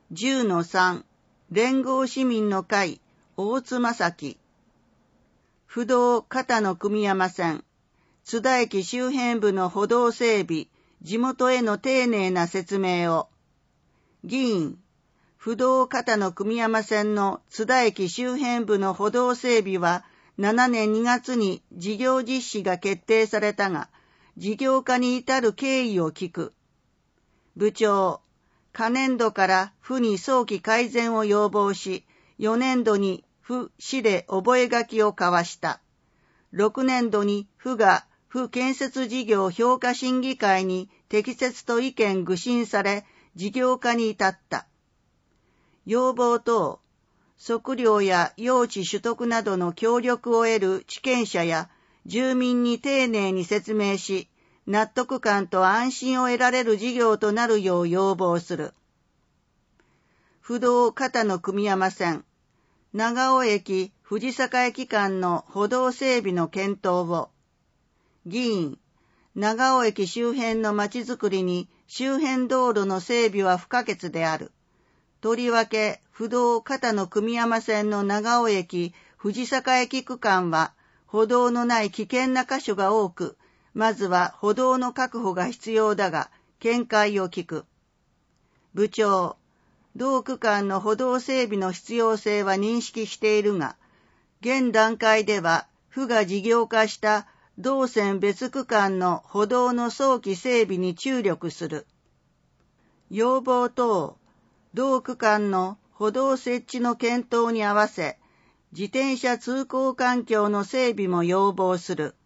10-3 連合市民の会大津正樹。不動片野組山線津田駅周辺部の歩道整備、地元への丁寧な説明を。議員、不動片野組山線の津田駅周辺部の歩道整備は7年2月に事業実施が決定されたが、事業化に至る経緯を聞く。部長、可年度から府に早期改善を要望し、4年度に府市で覚書を交わした。6年度に府が府建設事業評価審議会に適切と意見具申され、事業化に至った。要望等、測量や用地取得などの協力を得る地権者や住民に丁寧に説明し、納得感と安心を得られる事業となるよう要望する。不動片野組山線、長尾駅藤坂駅間の歩道整備の検討を。議員、長尾駅周辺のまちづくりに周辺道路の整備は不可欠である。とりわけ、不動片野組山線の長尾駅藤坂駅区間は歩道のない危険な箇所が多く、まずは歩道の確保が必要だが、見解を聞く。部長、同区間の歩道整備の必要性は認識しているが、現段階では府が事業化した同線別区間の歩道の早期整備に注力する。要望等、同区間の歩道設置の検討に合わせ、自転車通行環境の整備も要望する。